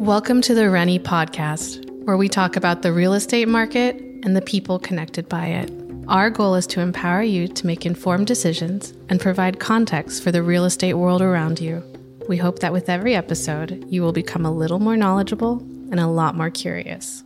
Welcome to the Rennie Podcast, where we talk about the real estate market and the people connected by it. Our goal is to empower you to make informed decisions and provide context for the real estate world around you. We hope that with every episode, you will become a little more knowledgeable and a lot more curious.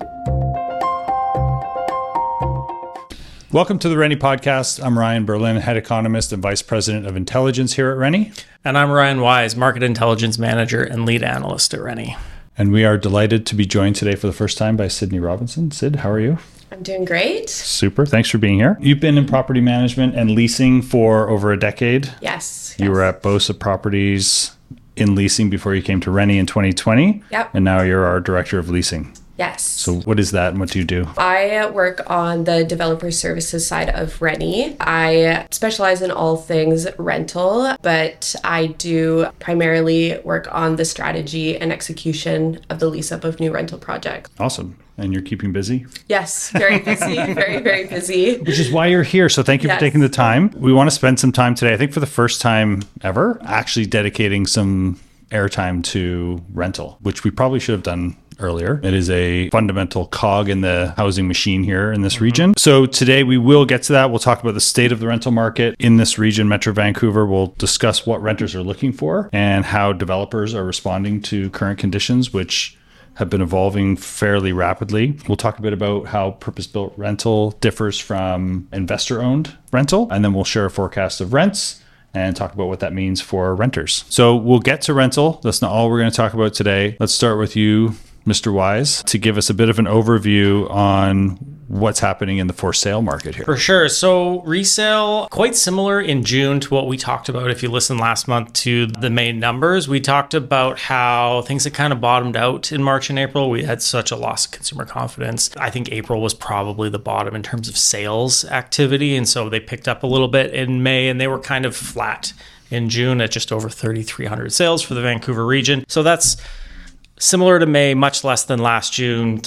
Welcome to the Rennie Podcast. I'm Ryan Berlin, Head Economist and Vice President of Intelligence here at Rennie. And I'm Ryan Wise, Market Intelligence Manager and Lead Analyst at Rennie. And we are delighted to be joined today for the first time by Sydney Robinson. Sid, how are you? I'm doing great. Super. Thanks for being here. You've been in property management and leasing for over a decade. Yes. You were at Bosa Properties in leasing before you came to Rennie in 2020. Yep. And now you're our Director of Leasing. Yes. So what is that and what do you do? I work on the developer services side of Rennie. I specialize in all things rental, but I do primarily work on the strategy and execution of the lease up of new rental projects. Awesome. And you're keeping busy? Yes, very busy, very, very busy. Which is why you're here. So thank you for taking the time. We want to spend some time today, I think for the first time ever, actually dedicating some airtime to rental, which we probably should have done earlier. It is a fundamental cog in the housing machine here in this region. So today we will get to that. We'll talk about the state of the rental market in this region, Metro Vancouver. We'll discuss what renters are looking for and how developers are responding to current conditions, which have been evolving fairly rapidly. We'll talk a bit about how purpose-built rental differs from investor-owned rental, and then we'll share a forecast of rents and talk about what that means for renters. So we'll get to rental. That's not all we're going to talk about today. Let's start with you, Mr. Wise, to give us a bit of an overview on what's happening in the for sale market here. For sure. So resale, quite similar in June to what we talked about. If you listened last month to the main numbers, we talked about how things had kind of bottomed out in March and April. We had such a loss of consumer confidence. I think April was probably the bottom in terms of sales activity. And so they picked up a little bit in May and they were kind of flat in June at just over 3,300 sales for the Vancouver region. So that's similar to May, much less than last June,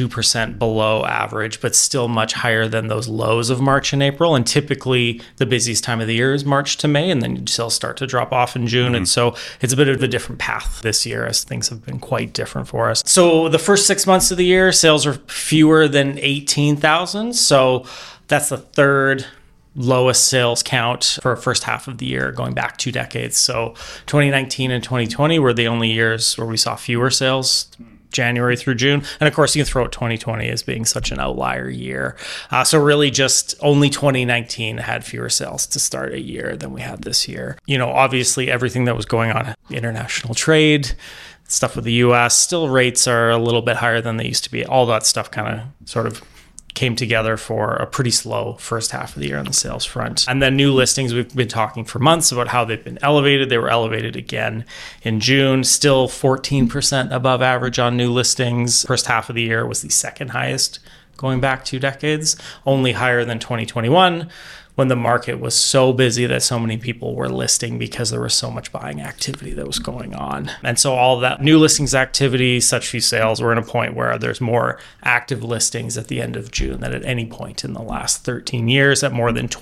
32% below average, but still much higher than those lows of March and April. And typically the busiest time of the year is March to May, and then sales start to drop off in June. And so it's a bit of a different path this year as things have been quite different for us. So the first 6 months of the year, sales are fewer than 18,000. So that's the third lowest sales count for first half of the year going back 2 decades. So 2019 and 2020 were the only years where we saw fewer sales, January through June. And of course, you can throw out 2020 as being such an outlier year. So really just only 2019 had fewer sales to start a year than we had this year. You know, obviously everything that was going on, international trade, stuff with the US, still rates are a little bit higher than they used to be. All that stuff kind of sort of came together for a pretty slow first half of the year on the sales front. And then new listings, we've been talking for months about how they've been elevated. They were elevated again in June, still 14% above average on new listings. First half of the year was the second highest going back 2 decades, only higher than 2021 when the market was so busy that so many people were listing because there was so much buying activity that was going on. And so all that new listings activity, such few sales, we're in a point where there's more active listings at the end of June than at any point in the last 13 years at more than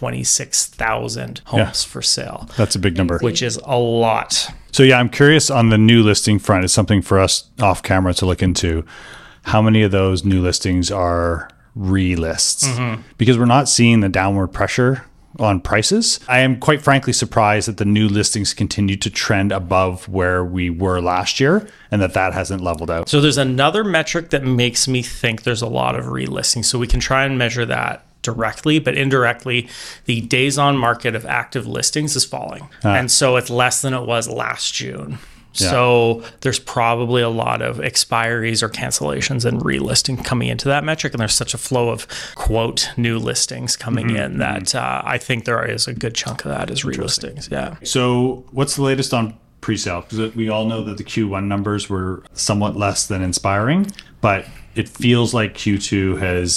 26,000 homes for sale. That's a big number. Which is a lot. So yeah, I'm curious on the new listing front. It's something for us off camera to look into. How many of those new listings are relists? Because we're not seeing the downward pressure on prices. I am quite frankly surprised that the new listings continue to trend above where we were last year and that hasn't leveled out. So there's another metric that makes me think there's a lot of relistings. So we can try and measure that directly, but indirectly, the days on market of active listings is falling. And so it's less than it was last June. Yeah. So there's probably a lot of expiries or cancellations and relisting coming into that metric. And there's such a flow of, quote, new listings coming in that I think there is a good chunk of that is relistings. Yeah. So what's the latest on pre-sale? Because we all know that the Q1 numbers were somewhat less than inspiring, but it feels like Q2 has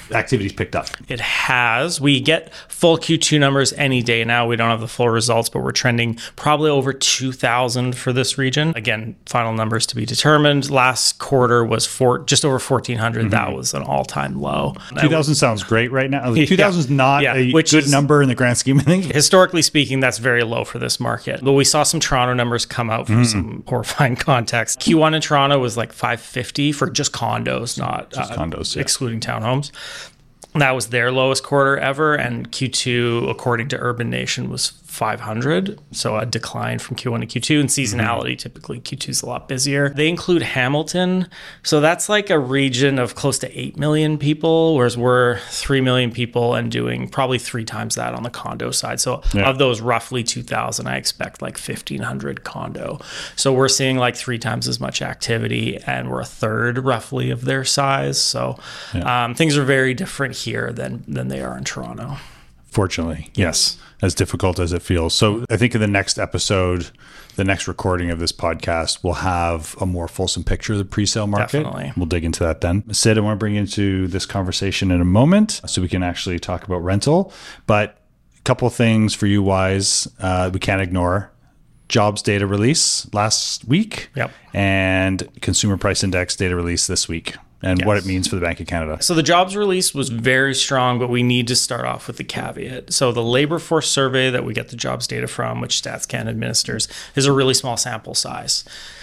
activity's picked up. It has. We get full Q2 numbers any day now. We don't have the full results, but we're trending probably over 2,000 for this region. Again, final numbers to be determined. Last quarter was just over 1,400. That was an all-time low. 2,000 sounds great right now. 2,000 is not a good number in the grand scheme of things. Historically speaking, that's very low for this market. But we saw some Toronto numbers come out for some horrifying context. Q1 in Toronto was like 550 for just condos, not just condos, excluding townhomes. That was their lowest quarter ever. And Q2, according to Urban Nation, was 500. So a decline from Q1 to Q2. And seasonality, typically Q2 is a lot busier. They include Hamilton. So that's like a region of close to 8 million people, whereas we're 3 million people and doing probably 3 times that on the condo side. So of those roughly 2,000, I expect like 1,500 condo. So we're seeing like 3 times as much activity, and we're a third roughly of their size. So things are very different here than they are in Toronto. Fortunately, yes. As difficult as it feels. So I think in the next episode, the next recording of this podcast, we'll have a more fulsome picture of the pre-sale market. Definitely. We'll dig into that then. Sid, I want to bring you into this conversation in a moment so we can actually talk about rental. But a couple of things for you, Wise, we can't ignore. Jobs data release last week and consumer price index data release this week. And what it means for the Bank of Canada. So the jobs release was very strong, but we need to start off with the caveat. So the labor force survey that we get the jobs data from, which StatsCan administers, is a really small sample size.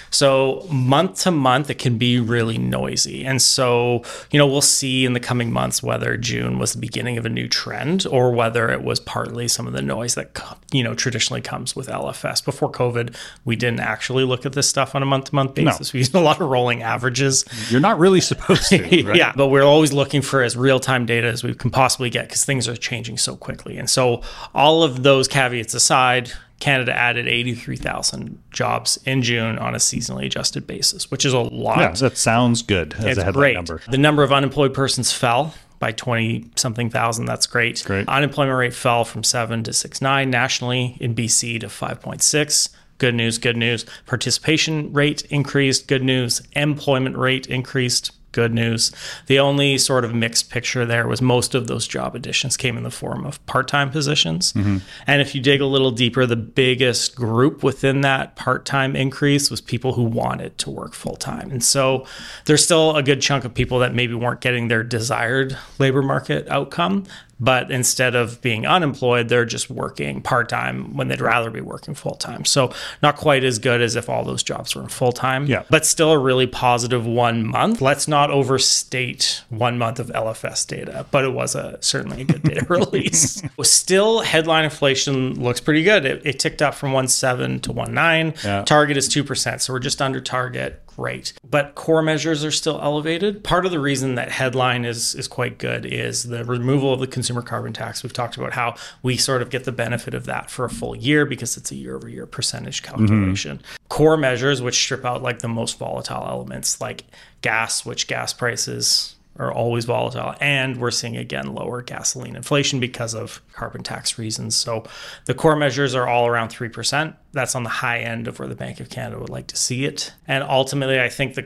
So month to month, it can be really noisy. And so, we'll see in the coming months whether June was the beginning of a new trend or whether it was partly some of the noise that, traditionally comes with LFS. Before COVID, we didn't actually look at this stuff on a month-to-month basis. We used a lot of rolling averages. You're not really supposed to, right? Yeah, but we're always looking for as real-time data as we can possibly get because things are changing so quickly. And so all of those caveats aside, Canada added 83,000 jobs in June on a seasonally adjusted basis, which is a lot. Yeah, that sounds good as a headline number. The number of unemployed persons fell by 20-something thousand. That's great. Unemployment rate fell from 7 to 6.9 nationally, in BC to 5.6. Good news, good news. Participation rate increased. Good news. Employment rate increased. Good news. The only sort of mixed picture there was most of those job additions came in the form of part-time positions. And if you dig a little deeper, the biggest group within that part-time increase was people who wanted to work full-time. And so there's still a good chunk of people that maybe weren't getting their desired labor market outcome, but instead of being unemployed, they're just working part-time when they'd rather be working full-time. So not quite as good as if all those jobs were in full-time, but still a really positive 1 month. Let's not overstate 1 month of LFS data, but it was certainly a good data release. Still, headline inflation looks pretty good. It ticked up from 1.7 to 1.9. Target is 2%, so we're just under target. Great. But core measures are still elevated. Part of the reason that headline is quite good is the removal of the consumer carbon tax. We've talked about how we sort of get the benefit of that for a full year because it's a year-over-year percentage calculation. Core measures, which strip out like the most volatile elements like gas, which gas prices are always volatile. And we're seeing, again, lower gasoline inflation because of carbon tax reasons. So the core measures are all around 3%. That's on the high end of where the Bank of Canada would like to see it. And ultimately, I think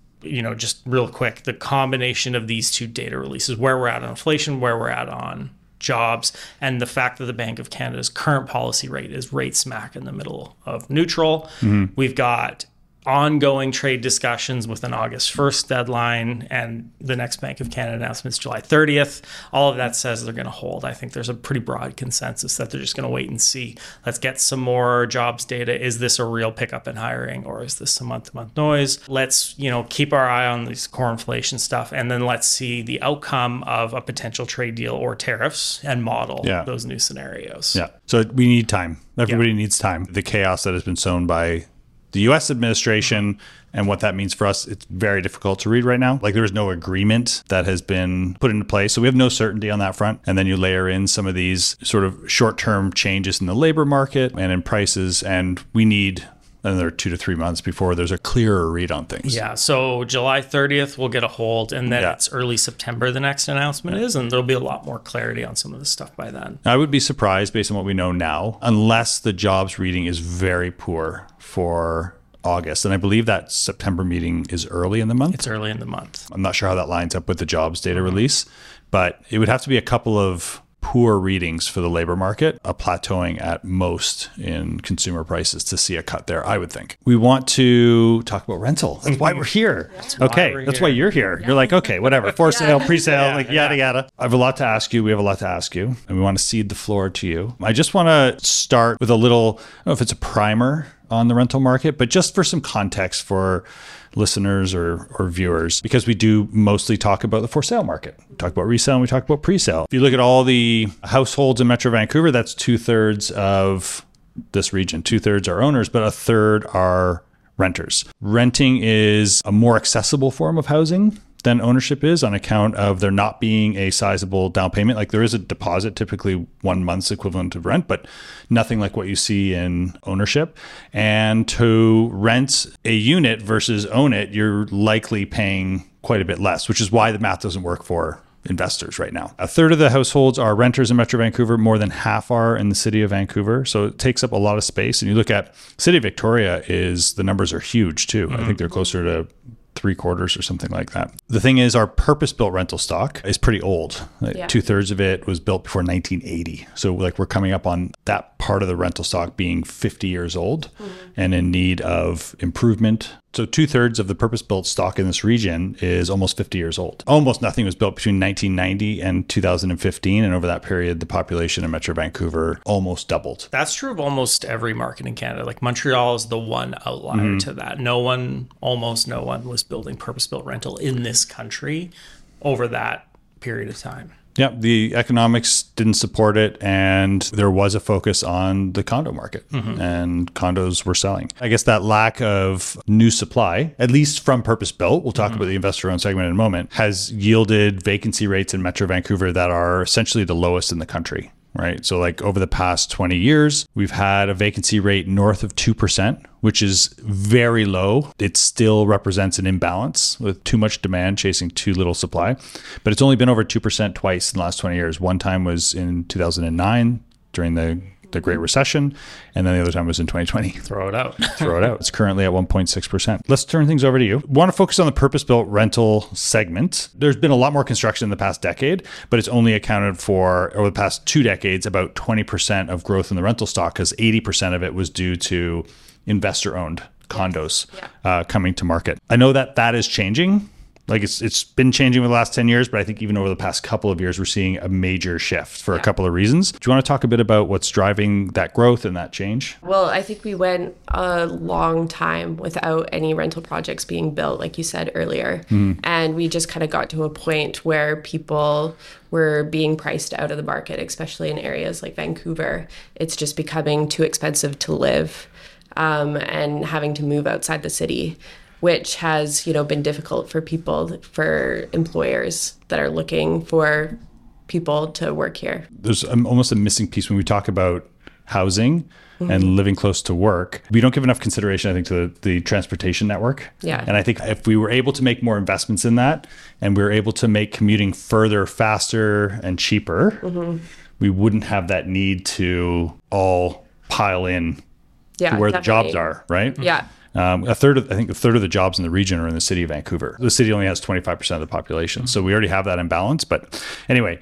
just real quick, the combination of these two data releases, where we're at on inflation, where we're at on jobs, and the fact that the Bank of Canada's current policy rate is right smack in the middle of neutral. We've got ongoing trade discussions with an August 1st deadline, and the next Bank of Canada announcement is July 30th. All of that says they're going to hold. I think there's a pretty broad consensus that they're just going to wait and see. Let's get some more jobs data. Is this a real pickup in hiring, or is this some month-to-month noise? Let's, keep our eye on this core inflation stuff, and then let's see the outcome of a potential trade deal or tariffs and model those new scenarios. So we need time. Everybody needs time. The chaos that has been sown by the U.S. administration and what that means for us, it's very difficult to read right now. Like there is no agreement that has been put into place. So we have no certainty on that front. And then you layer in some of these sort of short-term changes in the labor market and in prices. And we need another 2 to 3 months before there's a clearer read on things. So July 30th, we'll get a hold. And then it's early September, the next announcement is. And there'll be a lot more clarity on some of this stuff by then. I would be surprised based on what we know now, unless the jobs reading is very poor for August. And I believe that September meeting is early in the month. It's early in the month. I'm not sure how that lines up with the jobs data release, but it would have to be a couple of poor readings for the labor market, a plateauing at most in consumer prices to see a cut there, I would think. We want to talk about rental. That's why we're here. That's why you're here. Yeah. You're like, okay, whatever. For sale, pre-sale, yada, yada. I have a lot to ask you. We have a lot to ask you, and we want to cede the floor to you. I just want to start with a little, I don't know if it's a primer on the rental market, but just for some context for listeners or viewers, because we do mostly talk about the for sale market. We talk about resale and we talk about pre-sale. If you look at all the households in Metro Vancouver, that's 2/3 of this region. 2/3 are owners, but 1/3 are renters. Renting is a more accessible form of housing than ownership is on account of there not being a sizable down payment. Like there is a deposit, typically 1 month's equivalent of rent, but nothing like what you see in ownership. And to rent a unit versus own it, you're likely paying quite a bit less, which is why the math doesn't work for investors right now. 1/3 of the households are renters in Metro Vancouver, more than half are in the city of Vancouver. So it takes up a lot of space. And you look at City of Victoria, the numbers are huge too. I think they're closer to 3/4 or something like that. The thing is, our purpose-built rental stock is pretty old. 2/3 of it was built before 1980. So like we're coming up on that part of the rental stock being 50 years old and in need of improvement. So 2/3 of the purpose-built stock in this region is almost 50 years old. Almost nothing was built between 1990 and 2015. And over that period, the population in Metro Vancouver almost doubled. That's true of almost every market in Canada. Like Montreal is the one outlier to that. Almost no one was building purpose-built rental in this country over that period of time. Yeah, the economics didn't support it, and there was a focus on the condo market, and condos were selling. I guess that lack of new supply, at least from purpose-built, we'll talk about the investor-owned segment in a moment, has yielded vacancy rates in Metro Vancouver that are essentially the lowest in the country. Right. So like over the past 20 years, we've had a vacancy rate north of 2%, which is very low. It still represents an imbalance with too much demand chasing too little supply. But it's only been over 2% twice in the last 20 years. One time was in 2009 during the Great Recession, and then the other time was in 2020. Throw it out. It's currently at 1.6%. Let's turn things over to you. Want to focus on the purpose-built rental segment. There's been a lot more construction in the past decade, but it's only accounted for, over the past 2 decades, about 20% of growth in the rental stock, because 80% of it was due to investor-owned condos coming to market. I know that is changing. Like it's been changing over the last 10 years, but I think even over the past couple of years, we're seeing a major shift for a couple of reasons. Do you want to talk a bit about what's driving that growth and that change? Well, I think we went a long time without any rental projects being built, like you said earlier. And we just kind of got to a point where people were being priced out of the market, especially in areas like Vancouver. It's just becoming too expensive to live and having to move outside the city, which has, been difficult for people, for employers that are looking for people to work here. There's almost a missing piece when we talk about housing and living close to work. We don't give enough consideration, I think, to the transportation network. Yeah. And I think if we were able to make more investments in that, and we were able to make commuting further, faster, and cheaper, we wouldn't have that need to all pile in to where the jobs are, right? Yeah. A third of the jobs in the region are in the city of Vancouver. The city only has 25% of the population. So we already have that imbalance. But anyway,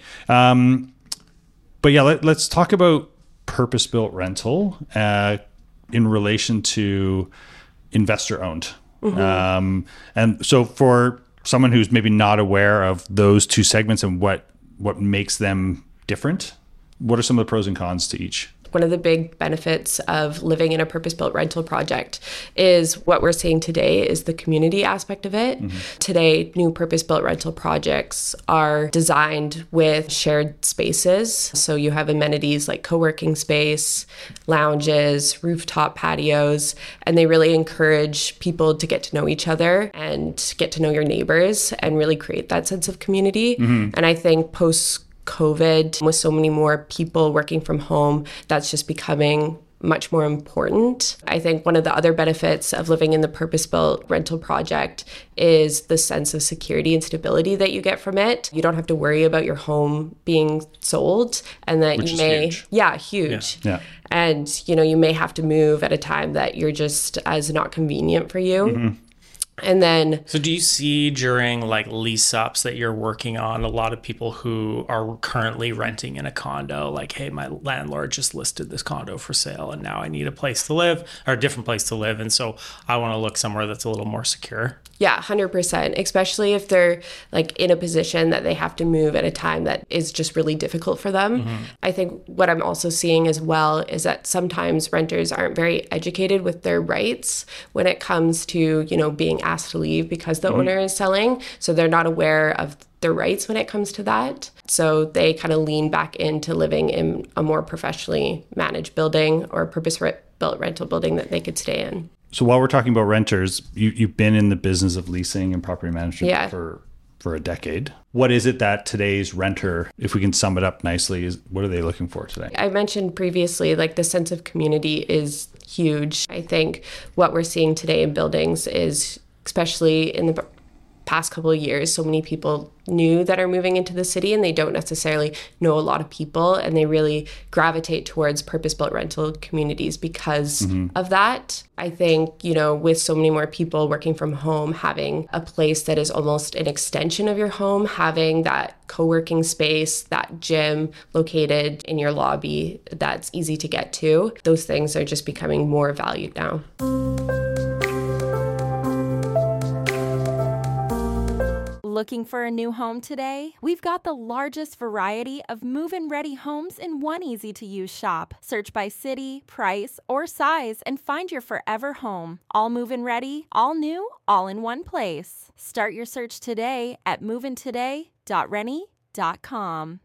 let's talk about purpose-built rental in relation to investor-owned. And so for someone who's maybe not aware of those two segments and what makes them different, what are some of the pros and cons to each? One of the big benefits of living in a purpose-built rental project is what we're seeing today is the community aspect of it. Today, new purpose-built rental projects are designed with shared spaces. So you have amenities like co-working space, lounges, rooftop patios, and they really encourage people to get to know each other and get to know your neighbors and really create that sense of community. And I think post-COVID, with so many more people working from home, that's just becoming much more important. I think one of the other benefits of living in the purpose-built rental project is the sense of security and stability that you get from it. You don't have to worry about your home being sold, and that Which you is may, huge. Huge. Yeah. And, you may have to move at a time that you're just as not convenient for you. Mm-hmm. And then, So do you see during like lease ups that you're working on a lot of people who are currently renting in a condo, like, hey, my landlord just listed this condo for sale and now I need a place to live or a different place to live. And so I want to look somewhere that's a little more secure. yeah, 100%, especially if they're like in a position that they have to move at a time that is just really difficult for them. I think what I'm also seeing as well is that sometimes renters aren't very educated with their rights when it comes to, being asked to leave because the owner is selling. So they're not aware of their rights when it comes to that. So they kind of lean back into living in a more professionally managed building or purpose-built rental building that they could stay in. So while we're talking about renters, you've been in the business of leasing and property management for a decade. What is it that today's renter, if we can sum it up nicely, what are they looking for today? I mentioned previously, like the sense of community is huge. I think what we're seeing today in buildings is, especially in the past couple of years, so many people new that are moving into the city and they don't necessarily know a lot of people, and they really gravitate towards purpose-built rental communities because of that. I think, with so many more people working from home, having a place that is almost an extension of your home, having that co-working space, that gym located in your lobby that's easy to get to, those things are just becoming more valued now. Looking for a new home today? We've got the largest variety of move-in ready homes in one easy-to-use shop. Search by city, price, or size and find your forever home. All move-in ready, all new, all in one place. Start your search today at moveintoday.rennie.com.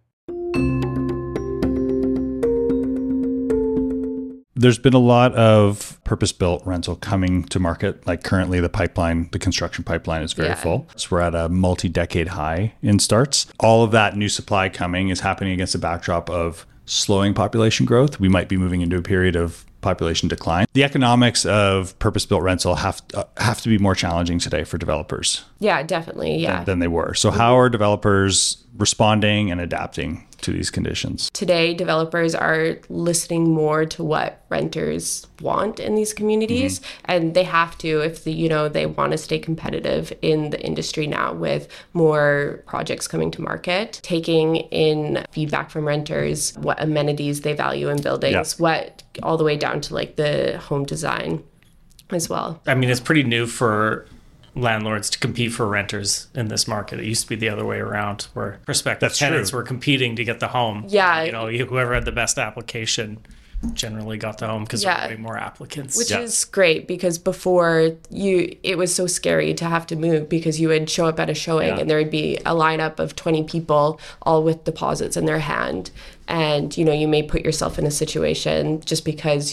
There's been a lot of purpose-built rental coming to market. Like currently the construction pipeline is very full. So we're at a multi-decade high in starts. All of that new supply coming is happening against a backdrop of slowing population growth. We might be moving into a period of population decline. The economics of purpose-built rental have to be more challenging today for developers. Yeah, definitely. Yeah. Than they were. So how are developers responding and adapting to these conditions? Today, developers are listening more to what renters want in these communities, and they have to if they want to stay competitive in the industry now with more projects coming to market, taking in feedback from renters, what amenities they value in buildings, what all the way down to like the home design as well. I mean, it's pretty new for landlords to compete for renters in this market. It used to be the other way around, where prospective tenants were competing to get the home. Yeah. Whoever had the best application generally got the home because there were way more applicants. Which is great, because before it was so scary to have to move, because you would show up at a showing and there would be a lineup of 20 people all with deposits in their hand. And, you may put yourself in a situation just because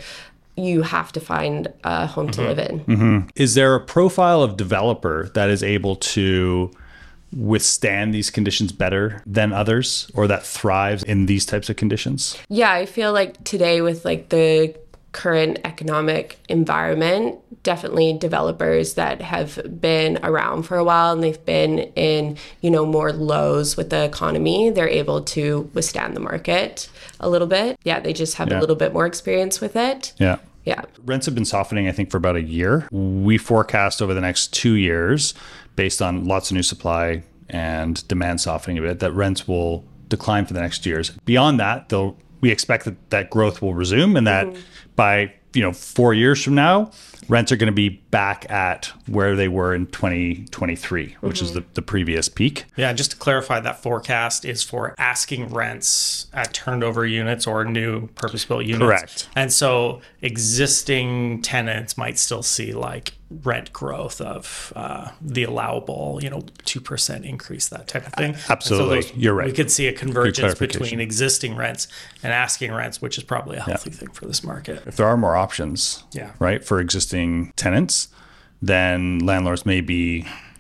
you have to find a home to live in. Is there a profile of developer that is able to withstand these conditions better than others, or that thrives in these types of conditions? Yeah, I feel like today with like the current economic environment, definitely developers that have been around for a while and they've been in, more lows with the economy, they're able to withstand the market a little bit. Yeah, they just have a little bit more experience with it. Yeah. Yeah. Rents have been softening, I think, for about a year. We forecast over the next 2 years, based on lots of new supply and demand softening a bit, that rents will decline for the next years. Beyond that, though, we expect that growth will resume, and that by 4 years from now, rents are going to be back at where they were in 2023, which is the previous peak. Yeah, just to clarify, that forecast is for asking rents at turned over units or new purpose-built units. Correct. And so existing tenants might still see like rent growth of the allowable, 2% increase, that type of thing. Absolutely. So You're right. We could see a convergence between existing rents and asking rents, which is probably a healthy thing for this market. If there are more options, right, for existing tenants, then landlords may be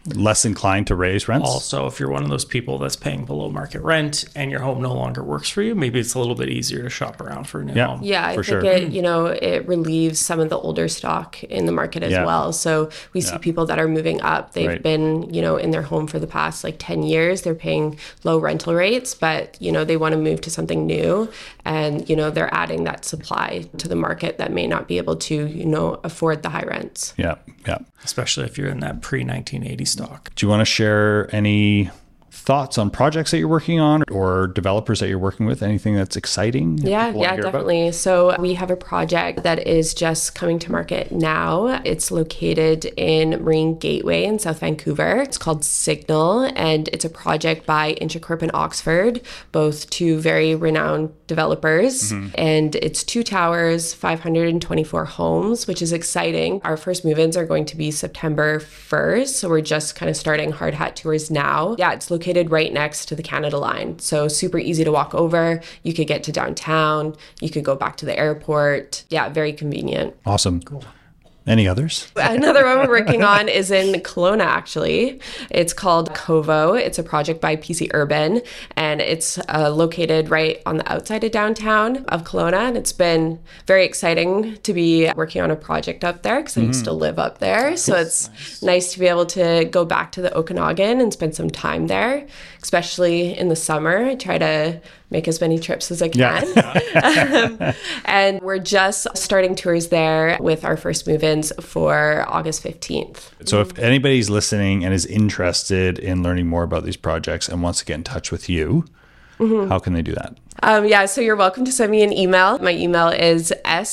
less inclined to raise rents. Also, if you're one of those people that's paying below market rent and your home no longer works for you, maybe it's a little bit easier to shop around for a new home. Yeah, I think it relieves some of the older stock in the market as well. So we see people that are moving up. They've been, in their home for the past 10 years. They're paying low rental rates, but, they want to move to something new. And, they're adding that supply to the market that may not be able to, afford the high rents. Yeah. Especially if you're in that pre-1980 stock. Do you want to share any thoughts on projects that you're working on or developers that you're working with? Anything that's exciting? Yeah, definitely. So we have a project that is just coming to market now. It's located in Marine Gateway in South Vancouver. It's called Signal, and it's a project by Inchicorp and Oxford, both two very renowned developers. And it's 2 towers, 524 homes, which is exciting. Our first move-ins are going to be September 1st. So we're just kind of starting hard hat tours now. Yeah, it's located right next to the Canada line. So super easy to walk over. You could get to downtown. You could go back to the airport. Yeah, very convenient. Awesome. Cool. Any others? Another one we're working on is in Kelowna, actually. It's called Kovo. It's a project by PC Urban, and it's located right on the outside of downtown of Kelowna. And it's been very exciting to be working on a project up there because I used to live up there. So it's nice to be able to go back to the Okanagan and spend some time there, especially in the summer. I try to make as many trips as I can. And we're just starting tours there with our first move-ins for August 15th. So if anybody's listening and is interested in learning more about these projects and wants to get in touch with you, how can they do that? So you're welcome to send me an email. My email is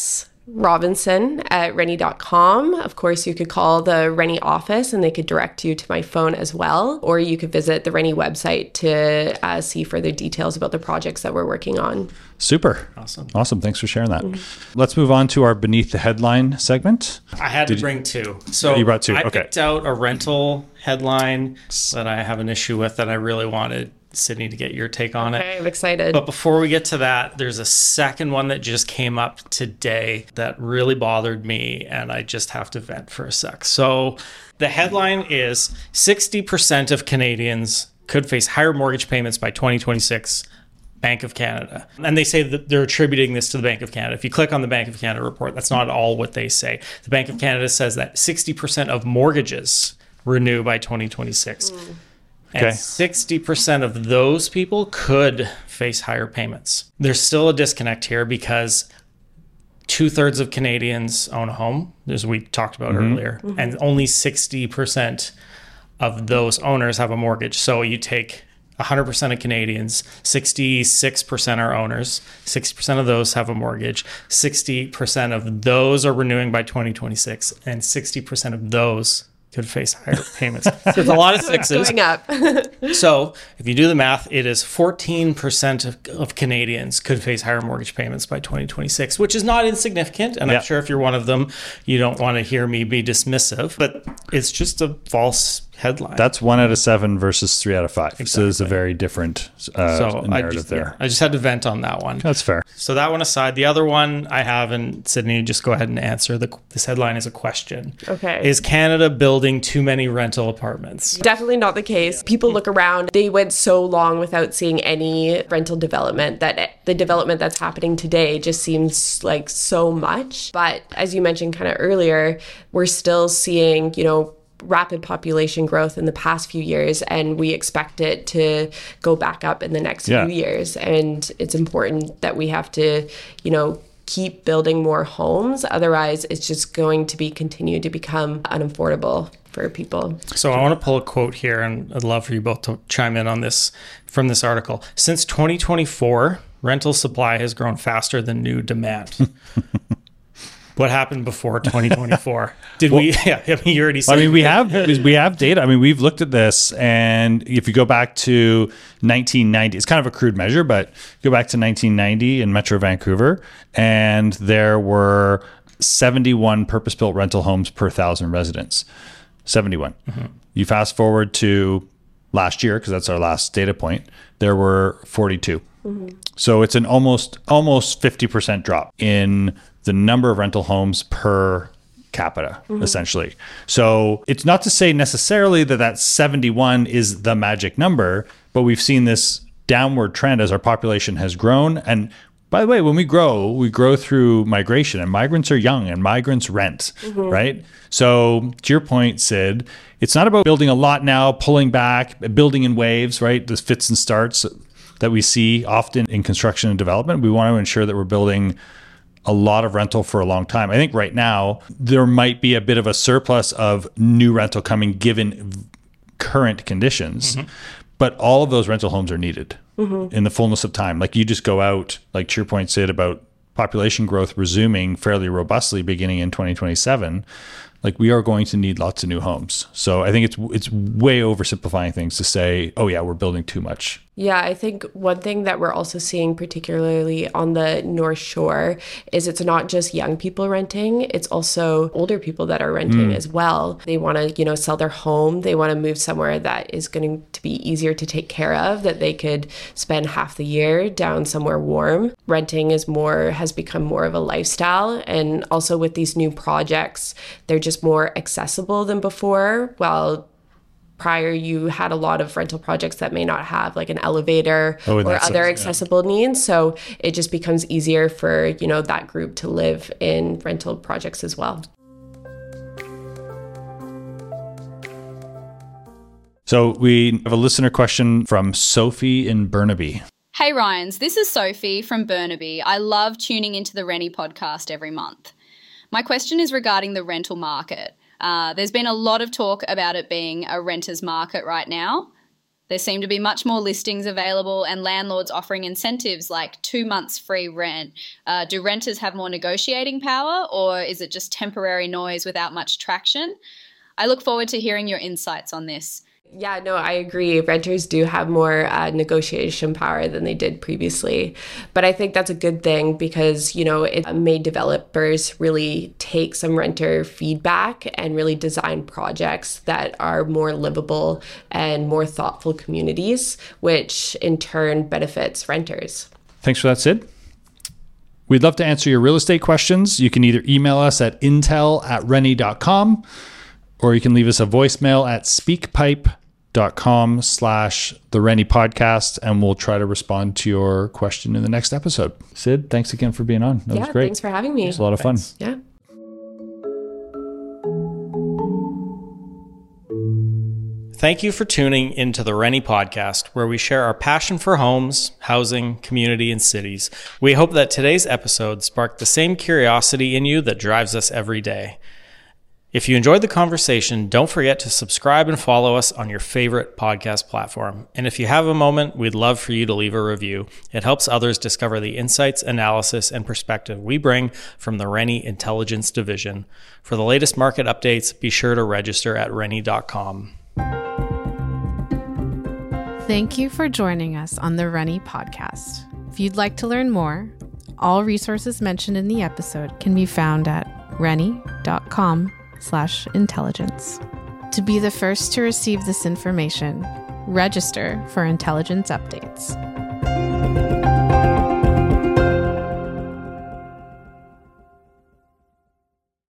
robinson@rennie.com. Of course, you could call the Rennie office and they could direct you to my phone as well. Or you could visit the Rennie website to see further details about the projects that we're working on. Super. Awesome. Thanks for sharing that. Let's move on to our Beneath the Headline segment. I had to bring two. So you brought two. I picked out a rental headline that I have an issue with that I really wanted Sydney to get your take on it. I'm excited. But before we get to that, there's a second one that just came up today that really bothered me, and I just have to vent for a sec. So the headline is 60% of Canadians could face higher mortgage payments by 2026, Bank of Canada. And they say that they're attributing this to the Bank of Canada. If you click on the Bank of Canada report, that's not all what they say. The Bank of Canada says that 60% of mortgages renew by 2026. And 60% of those people could face higher payments. There's still a disconnect here because 2/3 of Canadians own a home, as we talked about earlier, and only 60% of those owners have a mortgage. So you take 100% of Canadians, 66% are owners, 60% of those have a mortgage, 60% of those are renewing by 2026, and 60% of those could face higher payments. There's a lot of sixes. Going up. So if you do the math, it is 14% of Canadians could face higher mortgage payments by 2026, which is not insignificant. And I'm sure if you're one of them, you don't want to hear me be dismissive, but it's just a false headline. That's 1 out of 7 versus 3 out of 5. Exactly. So there's a very different narrative there. I just had to vent on that one. That's fair. So that one aside, the other one I have, and Sydney, just go ahead and answer. This headline is a question. Okay. Is Canada building too many rental apartments? Definitely not the case. People look around. They went so long without seeing any rental development that the development that's happening today just seems like so much. But as you mentioned kind of earlier, we're still seeing, rapid population growth in the past few years, and we expect it to go back up in the next few years. And it's important that we have to, keep building more homes. Otherwise, it's just going to continue to become unaffordable for people. So I want to pull a quote here, and I'd love for you both to chime in on this from this article. Since 2024, rental supply has grown faster than new demand. What happened before 2024? You already said. we have data. We've looked at this, and if you go back to 1990, it's kind of a crude measure, but go back to 1990 in Metro Vancouver, and there were 71 purpose-built rental homes per 1,000 residents. 71. You fast forward to last year, because that's our last data point, there were 42. So it's an almost 50% drop in the number of rental homes per capita, essentially. So it's not to say necessarily that 71 is the magic number, but we've seen this downward trend as our population has grown. And by the way, when we grow through migration, and migrants are young and migrants rent, right? So to your point, Sid, it's not about building a lot now, pulling back, building in waves, right? The fits and starts that we see often in construction and development. We want to ensure that we're building a lot of rental for a long time. I think right now there might be a bit of a surplus of new rental coming given current conditions, but all of those rental homes are needed in the fullness of time. Like you just go out, like to your point, Sid, about population growth resuming fairly robustly beginning in 2027. Like we are going to need lots of new homes. So I think it's way oversimplifying things to say, oh yeah, we're building too much. Yeah, I think one thing that we're also seeing, particularly on the North Shore, is it's not just young people renting, it's also older people that are renting as well. They want to, sell their home. They want to move somewhere that is going to be easier to take care of, that they could spend half the year down somewhere warm. Renting has become more of a lifestyle. And also with these new projects, they're just more accessible than before. While prior, you had a lot of rental projects that may not have like an elevator or other accessible needs. So it just becomes easier for, that group to live in rental projects as well. So we have a listener question from Sophie in Burnaby. Hey Ryans, this is Sophie from Burnaby. I love tuning into the Rennie podcast every month. My question is regarding the rental market. There's been a lot of talk about it being a renter's market right now. There seem to be much more listings available and landlords offering incentives like 2 months free rent. Do renters have more negotiating power, or is it just temporary noise without much traction? I look forward to hearing your insights on this. Yeah, no, I agree. Renters do have more negotiation power than they did previously. But I think that's a good thing because, it made developers really take some renter feedback and really design projects that are more livable and more thoughtful communities, which in turn benefits renters. Thanks for that, Sid. We'd love to answer your real estate questions. You can either email us at intel@rennie.com or you can leave us a voicemail at speakpipe.com/the Rennie podcast, and we'll try to respond to your question in the next episode. Sid, thanks again for being on. That was great. Thanks for having me. It was a lot of fun. Yeah. Thank you for tuning into the Rennie podcast, where we share our passion for homes, housing, community, and cities. We hope that today's episode sparked the same curiosity in you that drives us every day. If you enjoyed the conversation, don't forget to subscribe and follow us on your favorite podcast platform. And if you have a moment, we'd love for you to leave a review. It helps others discover the insights, analysis, and perspective we bring from the Rennie Intelligence Division. For the latest market updates, be sure to register at rennie.com. Thank you for joining us on the Rennie podcast. If you'd like to learn more, all resources mentioned in the episode can be found at rennie.com/intelligence. To be the first to receive this information, register for intelligence updates.